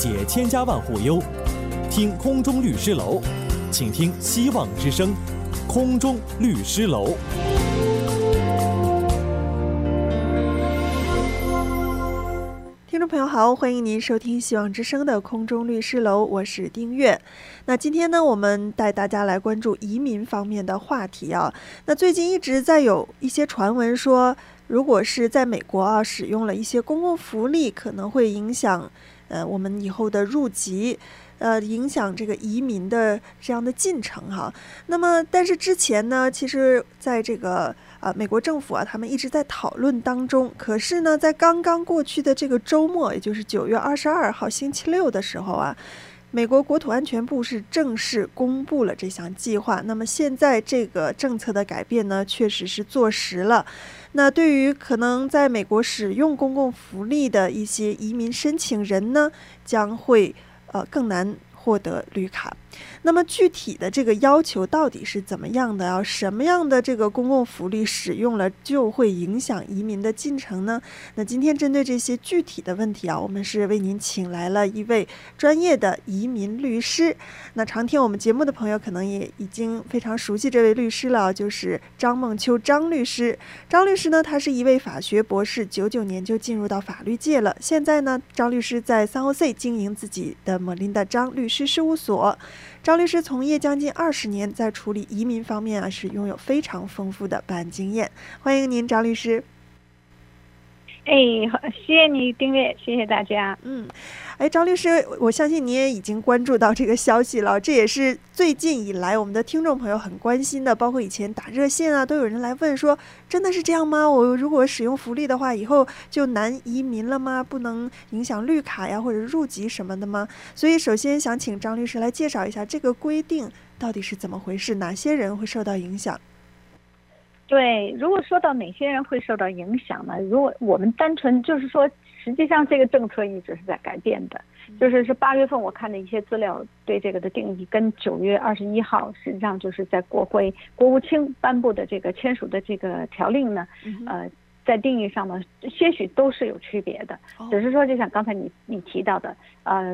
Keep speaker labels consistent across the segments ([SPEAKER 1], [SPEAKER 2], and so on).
[SPEAKER 1] 解千家万户忧，听空中律师楼，请听希望之声，空中律师楼。
[SPEAKER 2] 听众朋友好，欢迎您收听希望之声的空中律师楼，我是丁月。那今天呢，我们带大家来关注移民方面的话题啊。那最近一直在有一些传闻说，如果是在美国啊使用了一些公共福利，可能会影响我们以后的入籍。影响这个移民的这样的进程哈。那么，但是之前呢，其实在这个美国政府啊，他们一直在讨论当中。可是呢，在刚刚过去的这个周末，也就是9月22号星期六的时候啊，美国国土安全部是正式公布了这项计划。那么现在这个政策的改变呢，确实是坐实了。那对于可能在美国使用公共福利的一些移民申请人呢，将会更难获得绿卡。那么具体的这个要求到底是怎么样的？什么样的这个公共福利使用了就会影响移民的进程呢？那今天针对这些具体的问题啊，我们是为您请来了一位专业的移民律师。那常听我们节目的朋友可能也已经非常熟悉这位律师了，就是张梦秋张律师。张律师呢，他是一位法学博士，99年就进入到法律界了。现在呢，张律师在San Jose经营自己的莫琳达张律师事务所。张律师从业将近20年，在处理移民方面啊，是拥有非常丰富的办案经验。欢迎您，张律师。
[SPEAKER 3] 谢谢你丁月，谢谢大家。
[SPEAKER 2] 张律师，我相信你也已经关注到这个消息了，这也是最近以来我们的听众朋友很关心的，包括以前打热线啊，都有人来问说，真的是这样吗？我如果使用福利的话，以后就难移民了吗？不能影响绿卡呀，或者入籍什么的吗？所以首先想请张律师来介绍一下这个规定到底是怎么回事，哪些人会受到影响？
[SPEAKER 3] 对，如果说到哪些人会受到影响呢？如果我们单纯就是说，实际上这个政策一直是在改变的，就是8月份我看的一些资料对这个的定义，跟9月21号实际上就是在国务卿颁布的这个签署的这个条令呢，在定义上呢，些许都是有区别的，只是说就像刚才你提到的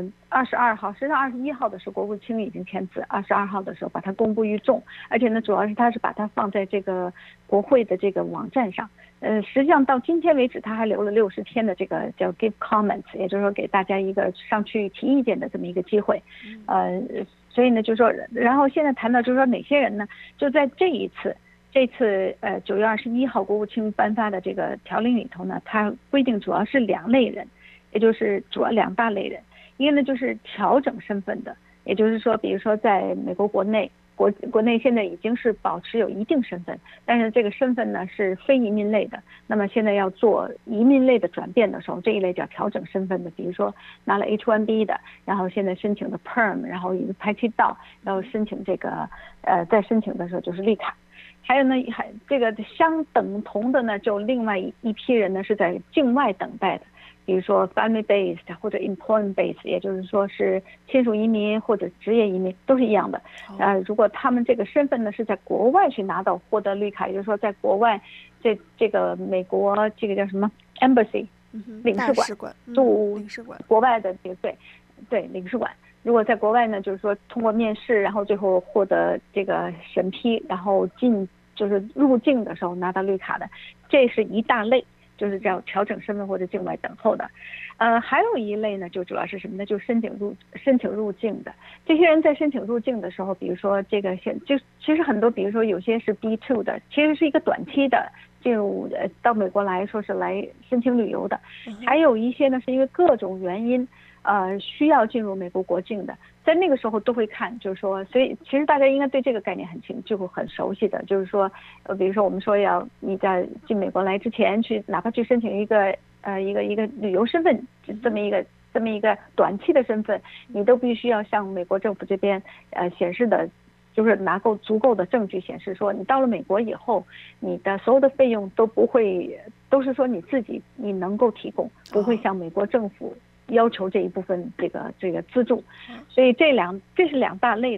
[SPEAKER 3] ，22号，实际上21号的时候国务卿已经签字，22号的时候把它公布于众，而且呢，主要是他是把它放在这个国会的这个网站上，实际上到今天为止，他还留了60天的这个叫 give comments， 也就是说给大家一个上去提意见的这么一个机会，所以呢，就是说，然后现在谈到就是说哪些人呢，就在这次9月21号国务卿颁发的这个条令里头呢，它规定主要是2类人，也就是主要2大类人。一个呢就是调整身份的，也就是说，比如说在美国国内现在已经是保持有一定身份，但是这个身份呢是非移民类的，那么现在要做移民类的转变的时候，这一类叫调整身份的，比如说拿了 H1B 的，然后现在申请的 Perm， 然后已经排期到，然后申请这个再申请的时候就是绿卡。还有呢，这个相等同的呢，就另外一批人呢是在境外等待的，比如说 family based 或者 employment based， 也就是说是亲属移民或者职业移民都是一样的。如果他们这个身份呢是在国外去获得绿卡，也就是说在国外这个美国这个叫什么 embassy 领事馆驻国外的这个对领事馆。如果在国外呢，就是说通过面试，然后最后获得这个审批，然后就是入境的时候拿到绿卡的，这是一大类，就是叫调整身份或者境外等候的。还有一类呢，就主要是什么呢？就申请入境的。这些人在申请入境的时候，比如说这个其实很多，比如说有些是 B2 的，其实是一个短期的进入到美国来说是来申请旅游的，还有一些呢是因为各种原因。需要进入美国国境的，在那个时候都会看，就是说，所以其实大家应该对这个概念就会很熟悉的，就是说，比如说我们说你在进美国来之前哪怕去申请一个旅游身份，这么一个短期的身份，你都必须要向美国政府这边显示的，就是拿够足够的证据显示说，你到了美国以后，你的所有的费用都是说你能够提供，不会向美国政府要求这一部分这个资助，所以这是2大类的人。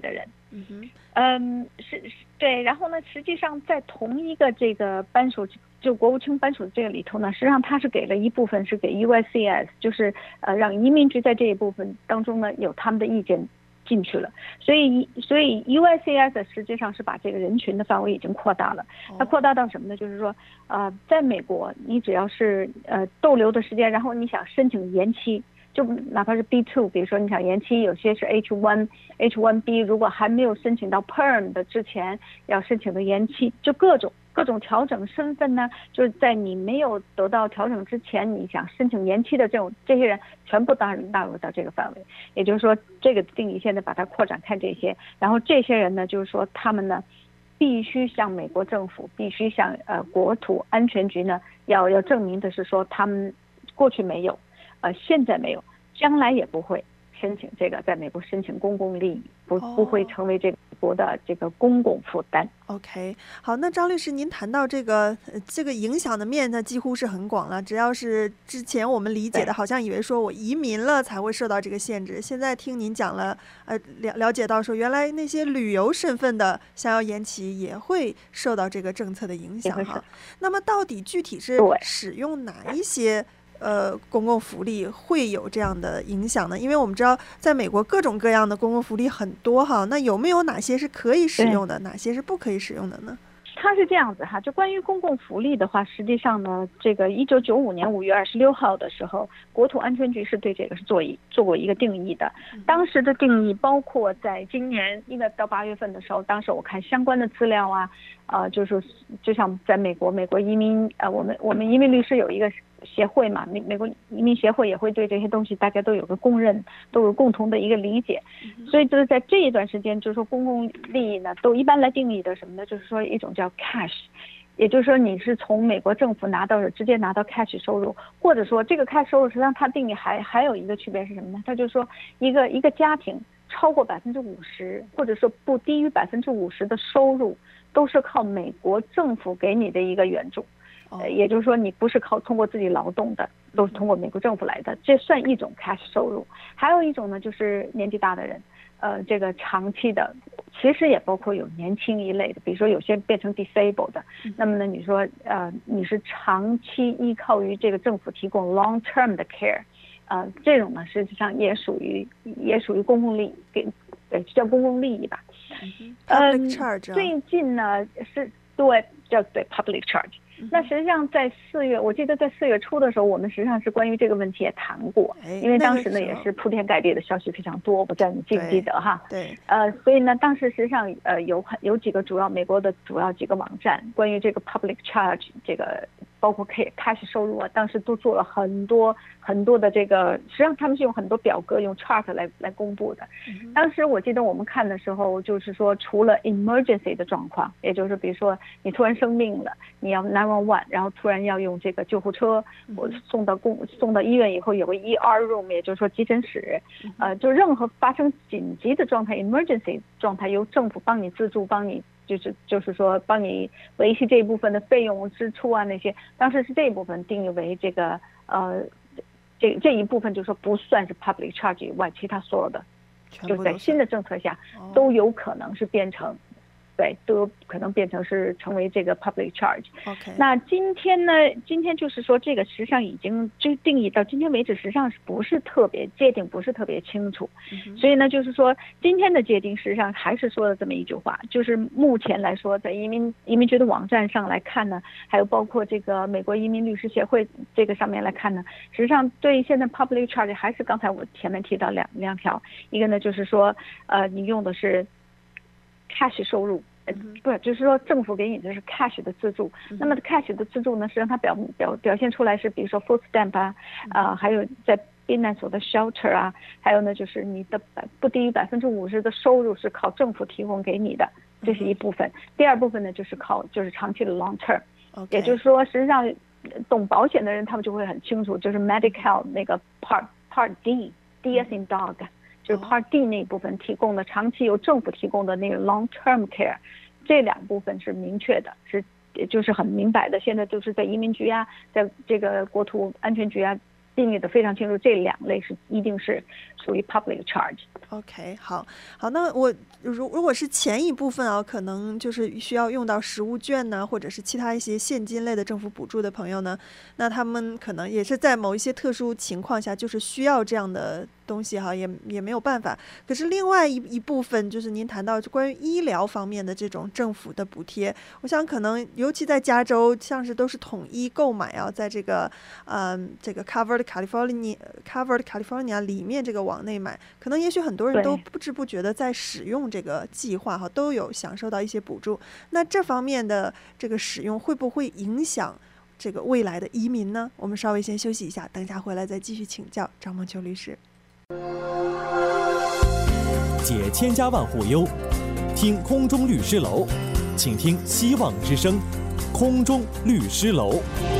[SPEAKER 3] 对。然后呢，实际上在同一个这个班署，就国务卿班署这个里头呢，实际上他是给了一部分是给 USCIS， 就是让移民局在这一部分当中呢有他们的意见进去了，所以 USCIS 实际上是把这个人群的范围已经扩大了。它扩大到什么呢？就是说，在美国，你只要是逗留的时间，然后你想申请延期，就哪怕是 B2， 比如说你想延期，有些是 H1B， 如果还没有申请到 Perm 的之前，要申请的延期，就各种调整身份呢，就是在你没有得到调整之前，你想申请延期的这些人，全部纳入到这个范围。也就是说，这个定义现在把它扩展开这些，然后这些人呢，就是说他们呢，必须向美国政府，必须向国土安全局呢，要证明的是说他们过去没有，现在没有，将来也不会申请这个在美国申请公共利益，不会成为这个国的这个公共负担。
[SPEAKER 2] OK， 好，那张律师，您谈到这个影响的面，那几乎是很广了。只要是之前我们理解的，好像以为说我移民了才会受到这个限制，现在听您讲了，了解到说原来那些旅游身份的想要延期也会受到这个政策的影响哈。那么到底具体是使用哪一些公共福利会有这样的影响呢？因为我们知道在美国各种各样的公共福利很多哈，那有没有哪些是可以使用的，哪些是不可以使用的呢？
[SPEAKER 3] 它是这样子哈，就关于公共福利的话，实际上呢，这个1995年5月26号的时候，国土安全局是对这个是做过一个定义的。当时的定义包括在今年1月到8月份的时候，当时我看相关的资料啊，就是就像在美国移民我们移民律师有一个协会嘛，美国移民协会也会对这些东西大家都有个公认，都有共同的一个理解。所以就是在这一段时间，就是说公共利益呢，都一般来定义的什么呢？就是说一种叫 cash， 也就是说你是从美国政府直接拿到 cash 收入，或者说这个 cash 收入实际上它定义还有一个区别是什么呢？它就是说一个家庭超过50%，或者说不低于50%的收入，都是靠美国政府给你的一个援助。也就是说你不是通过自己劳动的，都是通过美国政府来的，这算一种 cash 收入。还有一种呢，就是年纪大的人，这个长期的，其实也包括有年轻一类的，比如说有些变成 disabled 的，那么呢，你说你是长期依靠于这个政府提供 long term 的 care，这种呢实际上也属于公共利益，对，叫公共利益吧。
[SPEAKER 2] Public charge，
[SPEAKER 3] 最近呢是叫public charge。那实际上在4月，我记得在4月初的时候，我们实际上是关于这个问题也谈过，因为当时呢也是铺天盖地的消息非常多，我不知道你记不记得哈？
[SPEAKER 2] 对。
[SPEAKER 3] 所以呢，当时实际上有几个美国的主要几个网站关于这个 public charge 这个。包括cash 收入啊，当时都做了很多的这个，实际上他们是用很多表格用 chart 来公布的。当时我记得我们看的时候，就是说除了 emergency 的状况，也就是比如说你突然生病了，你要911，然后突然要用这个救护车，我送到医院以后有个 ER room， 也就是说急诊室，就任何发生紧急的状态 emergency 状态，由政府帮你资助，帮你。就是说帮你维系这一部分的费用支出啊，那些当时是这一部分定义为这个这一部分就是说不算是 public charge 以外，其他所有的就是在新的政策下都有可能是变成对，都有可能变成是成为这个 public charge。那今天就是说这个实际上已经就定义到今天为止，实际上是不是特别界定，不是特别清楚。所以呢，就是说今天的界定实际上还是说了这么一句话，就是目前来说，在移民局的网站上来看呢，还有包括这个美国移民律师协会这个上面来看呢，实际上对现在 public charge 还是刚才我前面提到两条，一个呢就是说你用的是 cash 收入。不是，就是说政府给你的是 cash 的资助，那么 cash 的资助呢，实际上它表现出来是，比如说 food stamp 啊，还有在避难所的 shelter 啊，还有呢就是你的不低于50%的收入是靠政府提供给你的，这是一部分。第二部分呢就是长期的 long term， 也就是说实际上懂保险的人他们就会很清楚，就是 medical 那个 part D as in dog。就是 Part D 那一部分提供的长期由政府提供的那个 long term care， 这两部分是明确的，就是很明白的。现在就是在移民局啊，在这个国土安全局啊， 定义的非常清楚，这2类是一定是属于 public charge。OK，
[SPEAKER 2] 好，那我如果是前一部分啊，可能就是需要用到实物券呢，或者是其他一些现金类的政府补助的朋友呢，那他们可能也是在某一些特殊情况下，就是需要这样的东西哈，也没有办法。可是另外一部分就是您谈到关于医疗方面的这种政府的补贴，我想可能尤其在加州，像是都是统一购买啊，在这个Covered California 里面这个网内买，可能也许很多人都不知不觉的在使用这个计划哈，都有享受到一些补助。那这方面的这个使用会不会影响这个未来的移民呢？我们稍微先休息一下，等一下回来再继续请教张梦秋律师。
[SPEAKER 1] 解千家万户忧，听空中律师楼，请听希望之声，空中律师楼。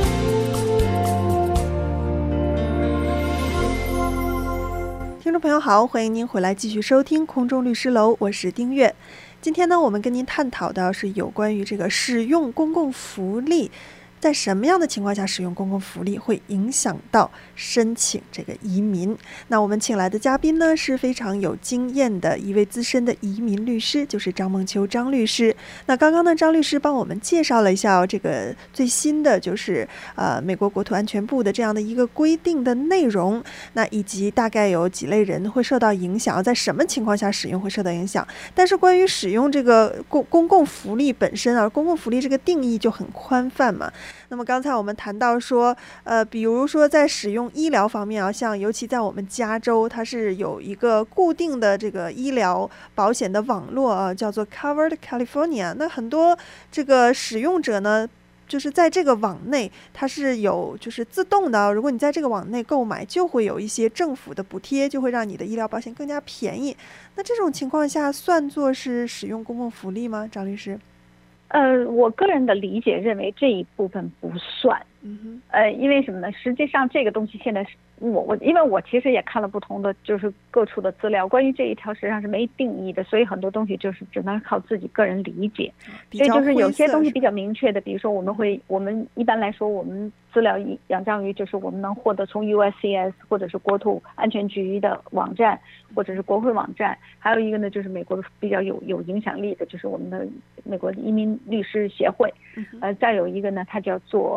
[SPEAKER 2] 听众朋友好，欢迎您回来继续收听空中律师楼，我是丁月。今天呢，我们跟您探讨的是有关于这个使用公共福利，在什么样的情况下使用公共福利会影响到申请这个移民。那我们请来的嘉宾呢，是非常有经验的一位资深的移民律师，就是张梦秋张律师。那刚刚呢，张律师帮我们介绍了一下这个最新的就是美国国土安全部的这样的一个规定的内容，那以及大概有几类人会受到影响，在什么情况下使用会受到影响。但是关于使用这个公共福利本身啊，公共福利这个定义就很宽泛嘛。那么刚才我们谈到说，比如说在使用医疗方面啊，像尤其在我们加州，它是有一个固定的这个医疗保险的网络啊，叫做 Covered California。那很多这个使用者呢，就是在这个网内，它是有就是自动的，如果你在这个网内购买，就会有一些政府的补贴，就会让你的医疗保险更加便宜。那这种情况下，算作是使用公共福利吗？张律师？
[SPEAKER 3] 我个人的理解认为这一部分不算。因为什么呢？实际上这个东西现在是因为我其实也看了不同的就是各处的资料，关于这一条实际上是没定义的，所以很多东西就是只能靠自己个人理解。所以就是有些东西比较明确的，比如说我们一般来说我们资料仰仗于就是我们能获得从 USCIS 或者是国土安全局的网站或者是国会网站，还有一个呢就是美国的比较有影响力的就是我们的美国移民律师协会，再有一个呢它叫做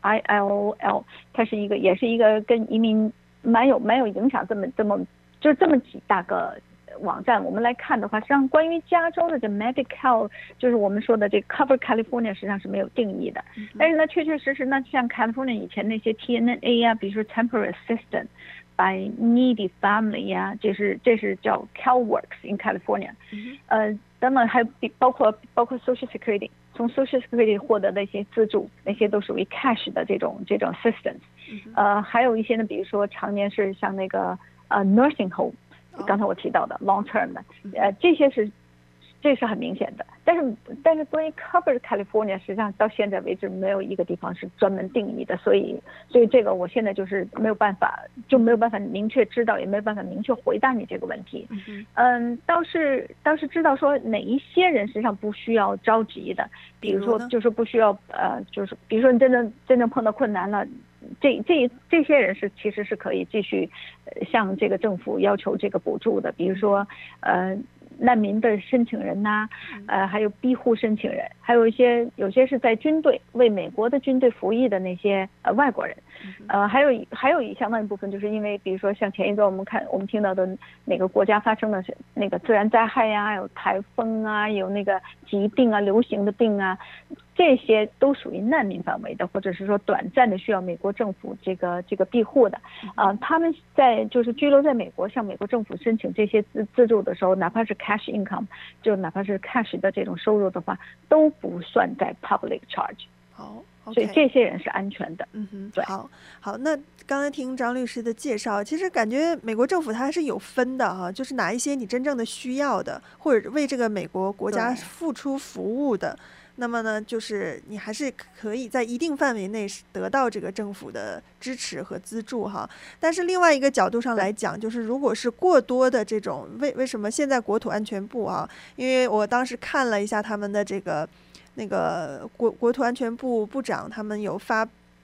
[SPEAKER 3] ILL， 它是也是一个跟移民蛮有影响这么几大个网站。我们来看的话，实际上关于加州的这 Medi-Cal， 就是我们说的这 Cover California 实际上是没有定义的。但是呢，确确实实呢，像 California 以前那些 TNA 啊，比如说 Temporary Assistance by Needy Family 呀，这是叫 CalWorks in California，等等，还包括 Social Security， 从 Social Security 获得的一些资助，那些都属于 cash 的这种 assistance。还有一些呢，比如说常年是像那个nursing home， 刚才我提到的 long term 的，这是很明显的。但是关于 Covered California， 实际上到现在为止没有一个地方是专门定义的，所以这个我现在就是没有办法明确知道，也没有办法明确回答你这个问题。倒是知道说哪一些人实际上不需要着急的，比如说就是不需要就是比如说你真正碰到困难了，这些人其实是可以继续向这个政府要求这个补助的，比如说难民的申请人呐，还有庇护申请人，还有有些是在军队为美国的军队服役的那些外国人，还有一相当一部分就是因为比如说像前一段我们听到的哪个国家发生的那个自然灾害呀，有台风啊，有那个疾病啊，流行的病啊，这些都属于难民范围的，或者是说短暂的需要美国政府这个庇护的。他们就是居留在美国向美国政府申请这些资助的时候，哪怕是 cash income， 就哪怕是 cash 的这种收入的话，都不算在 public charge。所以这些人是安全的。对。
[SPEAKER 2] 好，那刚才听张律师的介绍，其实感觉美国政府它还是有分的哈，就是哪一些你真正的需要的，或者为这个美国国家付出服务的，那么呢，就是你还是可以在一定范围内得到这个政府的支持和资助哈。但是另外一个角度上来讲，就是如果是过多的这种，为什么现在国土安全部啊？因为我当时看了一下他们的这个那个国土安全部部长，他们有发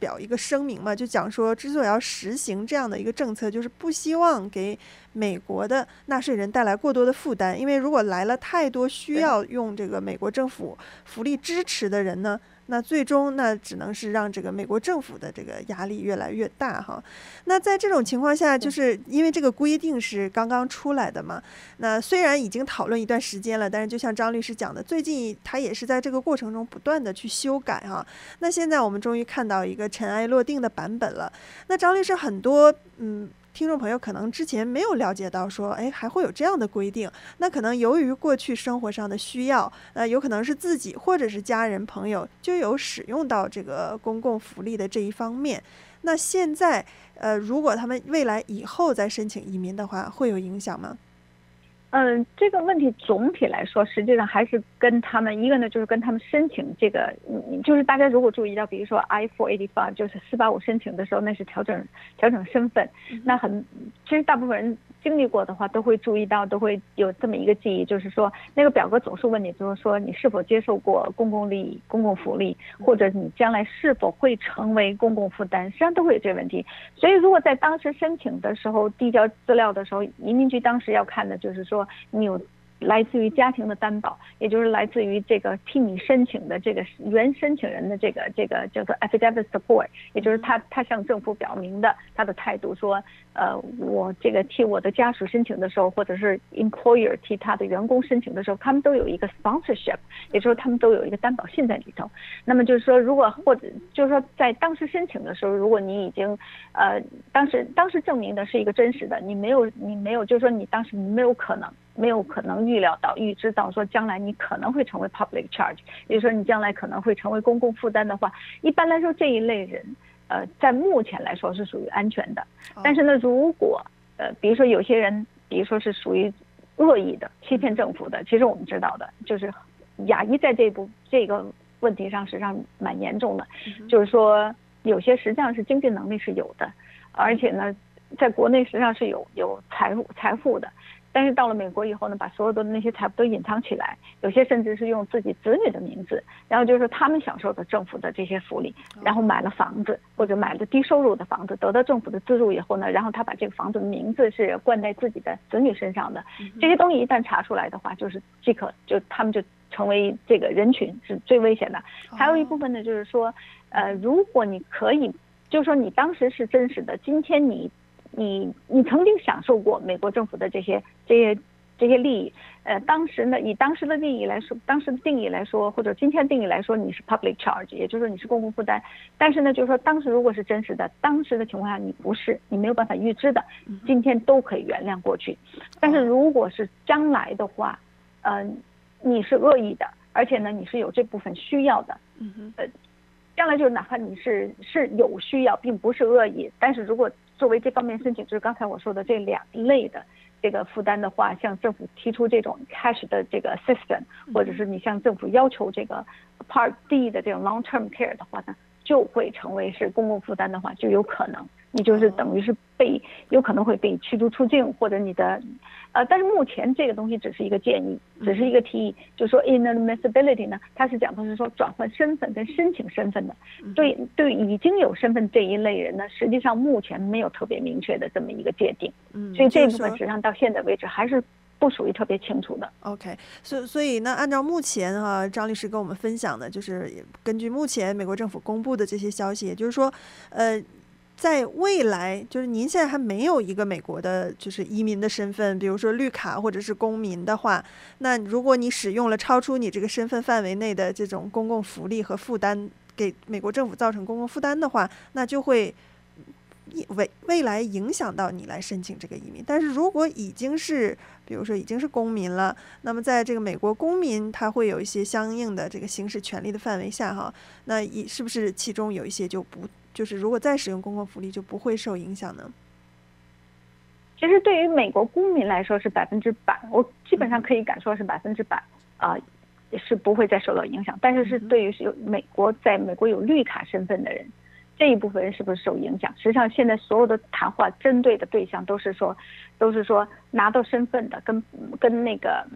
[SPEAKER 2] 表一个声明嘛，就讲说之所以要实行这样的一个政策，就是不希望给美国的纳税人带来过多的负担，因为如果来了太多需要用这个美国政府福利支持的人呢，那最终那只能是让这个美国政府的这个压力越来越大哈。那在这种情况下，就是因为这个规定是刚刚出来的嘛，那虽然已经讨论一段时间了，但是就像张律师讲的，最近他也是在这个过程中不断的去修改哈。那现在我们终于看到一个尘埃落定的版本了。那张律师，很多听众朋友可能之前没有了解到说，哎，还会有这样的规定。那可能由于过去生活上的需要，有可能是自己或者是家人朋友就有使用到这个公共福利的这一方面。那现在如果他们未来以后再申请移民的话，会有影响吗？
[SPEAKER 3] 这个问题总体来说，实际上还是跟他们一个呢，就是跟他们申请这个，就是大家如果注意到，比如说 I-485，就是485申请的时候，那是调整身份，那其实大部分人经历过的话，都会注意到，都会有这么一个记忆，就是说那个表格总是问你，就是说你是否接受过公共利益、公共福利，或者你将来是否会成为公共负担，实际上都会有这个问题。所以如果在当时申请的时候递交资料的时候，移民局当时要看的就是说你有来自于家庭的担保，也就是来自于这个替你申请的这个原申请人的这个叫做 affidavit support， 也就是他向政府表明的他的态度，说我这个替我的家属申请的时候，或者是 employer 替他的员工申请的时候，他们都有一个 sponsorship， 也就是他们都有一个担保信在里头。那么就是说，如果或者就是说在当时申请的时候，如果你已经当时证明的是一个真实的，你没有就是说你当时没有可能预知到说将来你可能会成为 public charge， 也就是说你将来可能会成为公共负担的话，一般来说这一类人在目前来说是属于安全的。但是呢，如果比如说有些人，比如说是属于恶意的欺骗政府的，其实我们知道的就是亚裔在这个问题上实际上蛮严重的，就是说有些实际上是经济能力是有的，而且呢在国内实际上是有财富的，但是到了美国以后呢，把所有的那些财富都隐藏起来，有些甚至是用自己子女的名字，然后就是他们享受的政府的这些福利，然后买了房子或者买了低收入的房子，得到政府的资助以后呢，然后他把这个房子的名字是冠在自己的子女身上的，这些东西一旦查出来的话，就是他们就成为这个人群是最危险的。还有一部分呢，就是说如果你可以，就是说你当时是真实的，今天你曾经享受过美国政府的这些利益，当时呢，以当时的利益来说，当时的定义来说，或者今天定义来说，你是 public charge， 也就是说你是公共负担。但是呢，就是说当时如果是真实的，当时的情况下你不是，你没有办法预知的，今天都可以原谅过去。但是如果是将来的话，你是恶意的，而且呢你是有这部分需要的，将来就是哪怕你是有需要，并不是恶意，但是如果作为这方面申请，就是刚才我说的这两类的这个负担的话，向政府提出这种 cash 的这个 assistance， 或者是你向政府要求这个 Part D 的这种 long term care 的话呢，就会成为是公共负担的话，就有可能你就是等于是有可能会被驱逐出境，或者你的但是目前这个东西只是一个建议，只是一个提议，就是说 inadmissibility 呢，它是讲的是说转换身份跟申请身份的，对已经有身份这一类人呢，实际上目前没有特别明确的这么一个界定，所以这部分实际上到现在为止还是不属于特别清楚的。
[SPEAKER 2] OK， 所以呢，按照目前张律师跟我们分享的，就是根据目前美国政府公布的这些消息，也就是说，在未来，就是您现在还没有一个美国的，就是移民的身份，比如说绿卡或者是公民的话，那如果你使用了超出你这个身份范围内的这种公共福利和负担，给美国政府造成公共负担的话，那就会未来影响到你来申请这个移民。但是如果已经是比如说已经是公民了，那么在这个美国公民他会有一些相应的这个行使权利的范围下那是不是其中有一些就是如果再使用公共福利就不会受影响呢？
[SPEAKER 3] 其实对于美国公民来说是100%，我基本上可以敢说是100%是不会再受到影响。但是对于在美国有绿卡身份的人，这一部分人是不是受影响？实际上现在所有的谈话针对的对象都是说拿到身份的跟那个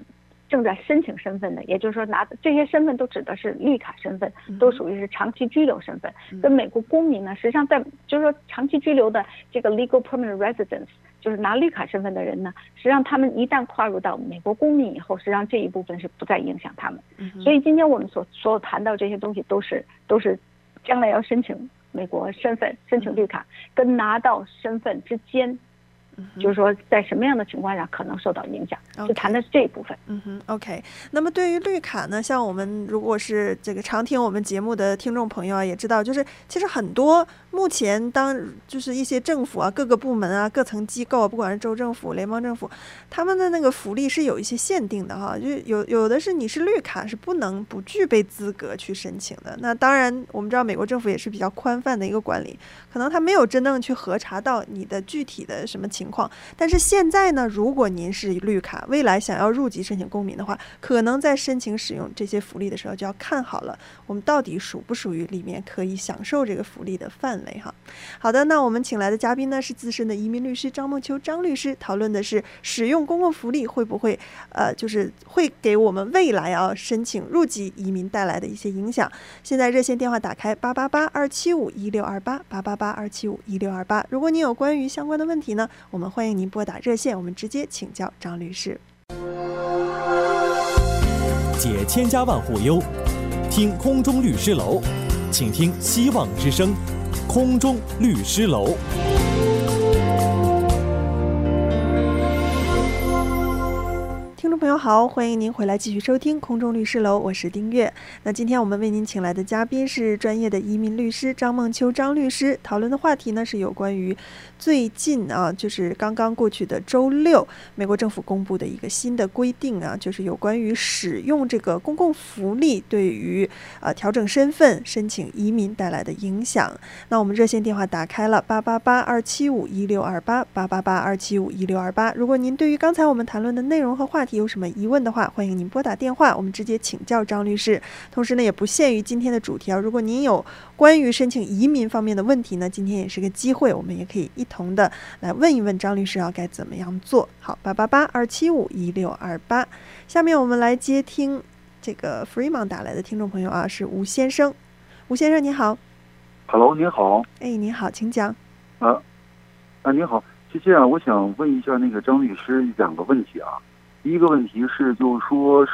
[SPEAKER 3] 正在申请身份的，也就是说这些身份都指的是绿卡身份，都属于是长期居留身份。跟美国公民呢，实际上就是说长期居留的这个 legal permanent residence， 就是拿绿卡身份的人呢，实际上他们一旦跨入到美国公民以后，实际上这一部分是不再影响他们。所以今天我们所有谈到这些东西都是将来要申请美国身份、申请绿卡跟拿到身份之间。就是说，在什么样的情况下可能受到影响，就谈的是这一部分。
[SPEAKER 2] OK。那么对于绿卡呢，像我们如果是这个常听我们节目的听众朋友啊，也知道，就是其实很多目前就是一些政府啊、各个部门啊、各层机构啊，不管是州政府、联邦政府，他们的那个福利是有一些限定的哈，就有的是你是绿卡是不具备资格去申请的。那当然，我们知道美国政府也是比较宽泛的一个管理，可能他没有真正去核查到你的具体的什么情况。但是现在呢，如果您是绿卡，未来想要入籍申请公民的话，可能在申请使用这些福利的时候，就要看好了我们到底属不属于里面可以享受这个福利的范围哈。好的，那我们请来的嘉宾呢是资深的移民律师张梦秋张律师，讨论的是使用公共福利会不会就是会给我们未来申请入籍移民带来的一些影响。现在热线电话打开888-275-1628，888-275-1628。如果您有关于相关的问题呢，我们欢迎您拨打热线，我们直接请教张律师。
[SPEAKER 1] 解千家万户忧，听空中律师楼，请听希望之声，空中律师楼。
[SPEAKER 2] 听众朋友好，欢迎您回来继续收听空中律师楼，我是丁月。那今天我们为您请来的嘉宾是专业的移民律师张梦秋张律师，讨论的话题呢是有关于最近就是刚刚过去的周六，美国政府公布的一个新的规定就是有关于使用这个公共福利对于调整身份、申请移民带来的影响。那我们热线电话打开了888-275-1628，888-275-1628。如果您对于刚才我们谈论的内容和话题有什么疑问的话，欢迎您拨打电话，我们直接请教张律师。同时呢，也不限于今天的主题如果您有关于申请移民方面的问题呢，今天也是个机会，我们也可以一同的来问一问张律师该怎么样做。好，888-275-1628。下面我们来接听这个 Fremont 打来的听众朋友是吴先生。吴先生您好。
[SPEAKER 4] Hello， 您好。
[SPEAKER 2] 您好，请讲。
[SPEAKER 4] 您好，谢谢我想问一下那个张律师两个问题第一个问题是，就是说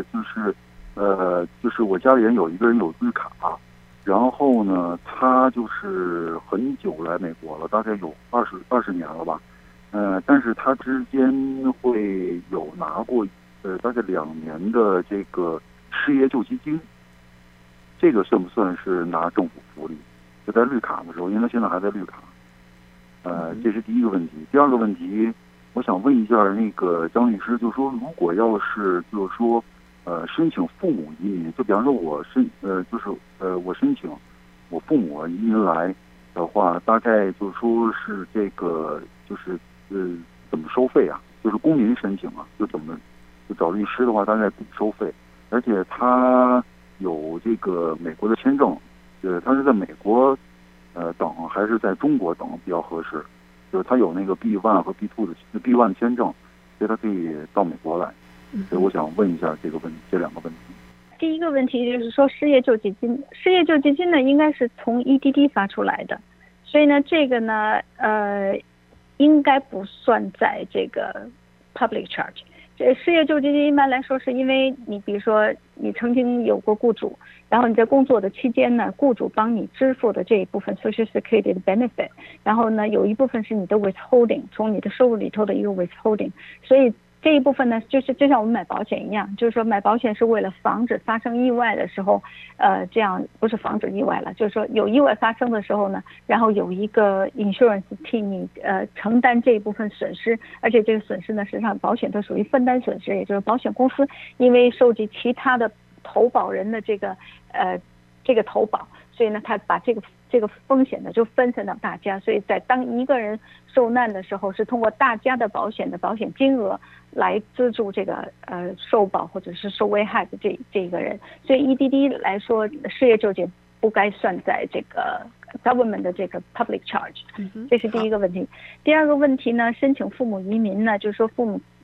[SPEAKER 4] 就是我家里人有一个人有绿卡，然后呢，他就是很久来美国了，大概有20年了吧，但是他之间会有拿过大概2年的这个失业救济金，这个算不算是拿政府福利？就在绿卡的时候，因为他现在还在绿卡，这是第一个问题。第二个问题，我想问一下那个张律师，就是说，如果要是就是说，申请父母移民，就比方说我我申请我父母移民来的话，大概就说是这个就是怎么收费就是公民申请就找律师的话，大概怎么收费？而且他有这个美国的签证，他是在美国等还是在中国等比较合适？就是他有那个 B1 和 B2 的 B1 签证，所以他可以到美国来。所以我想问一下这两个问题。
[SPEAKER 3] 第一个问题就是说失业救济金，失业救济金呢应该是从 EDD 发出来的，所以呢这个呢应该不算在这个 public charge。这失业救济金一般来说是因为你比如说你曾经有过雇主，然后你在工作的期间呢，雇主帮你支付的这一部分 Social Security 的 benefit， 然后呢有一部分是你的 withholding， 从你的收入里头的一个 withholding， 所以这一部分呢，就是就像我们买保险一样，就是说买保险是为了防止发生意外的时候，这样不是防止意外了，就是说有意外发生的时候呢，然后有一个 insurance 替你承担这一部分损失，而且这个损失呢，实际上保险它属于分担损失，也就是保险公司因为受及其他的投保人的这个投保，所以呢，他把这个风险呢就分散到大家，所以在当一个人受难的时候，是通过大家的保险金额来资助这个受保或者是受危害的这个人，所以 EDD 来说，失业救济不该算在这个 government 的这个 public charge， 这是第一个问题。第二个问题呢，申请父母移民呢，就是说父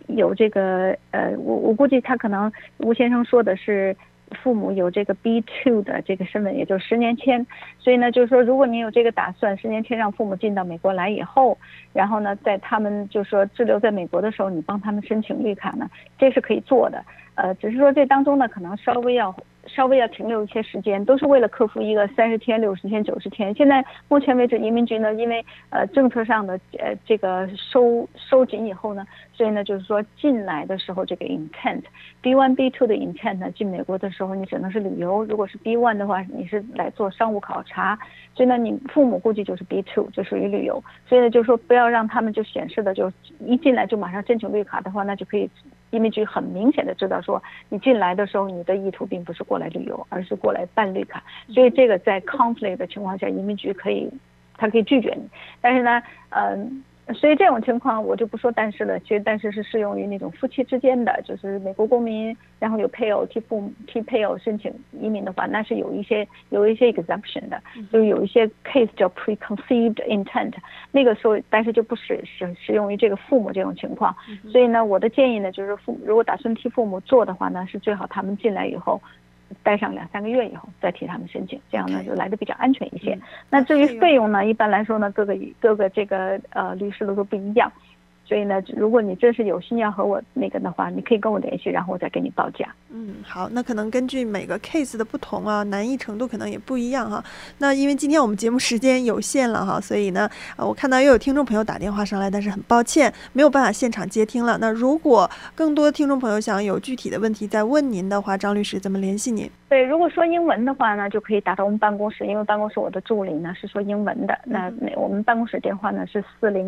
[SPEAKER 3] 有这个我估计他可能吴先生说的是父母有这个 B2 的这个身份，也就是10年签。所以呢，就是说，如果你有这个打算，10年签让父母进到美国来以后，然后呢，在他们就是说滞留在美国的时候，你帮他们申请绿卡呢，这是可以做的。只是说这当中呢，可能稍微要停留一些时间，都是为了克服一个30天、60天、90天。现在目前为止，移民局呢，因为政策上的这个收紧以后呢，所以呢，就是说进来的时候这个 intent B1、B2 的 intent 呢，进美国的时候你只能是旅游，如果是 B1 的话，你是来做商务考察。所以呢，你父母估计就是 B2， 就属于旅游。所以呢，就是说不要让他们就显示的就一进来就马上申请绿卡的话，那就可以。移民局很明显的知道说，你进来的时候，你的意图并不是过来旅游，而是过来办绿卡。所以这个在 conflict 的情况下，移民局可以拒绝你。但是呢，所以这种情况我就不说但是了，其实但是是适用于那种夫妻之间的，就是美国公民，然后有配偶替配偶申请移民的话，那是有一些 exemption 的，就是有一些 case 叫 preconceived intent， 那个时候但是就不适用于这个父母这种情况。所以呢，我的建议呢，就是如果打算替父母做的话呢，是最好他们进来以后。待上2-3个月以后再替他们申请，这样呢就来的比较安全一些。那至于费用呢，一般来说呢，各个这个律师都不一样。所以呢，如果你真是有心要和我那个的话，你可以跟我联系，然后我再给你报价。
[SPEAKER 2] 好，那可能根据每个 case 的不同啊，难易程度可能也不一样哈。那因为今天我们节目时间有限了哈，所以呢，我看到又有听众朋友打电话上来，但是很抱歉没有办法现场接听了。那如果更多听众朋友想有具体的问题再问您的话，张律师怎么联系您？
[SPEAKER 3] 对，如果说英文的话呢，就可以打到我们办公室，因为办公室我的助理呢是说英文的。那我们办公室电话呢是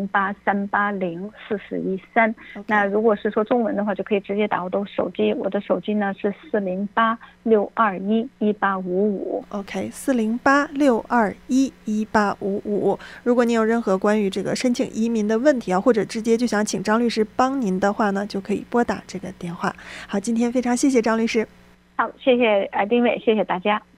[SPEAKER 3] 408-380-4413。那如果是说中文的话，就可以直接打我的手机，我的手机呢是408-621-1855。
[SPEAKER 2] OK， 408-621-1855。如果您有任何关于这个申请移民的问题啊，或者直接就想请张律师帮您的话呢，就可以拨打这个电话。好，今天非常谢谢张律师。
[SPEAKER 3] 好，谢谢丁伟，谢谢大家。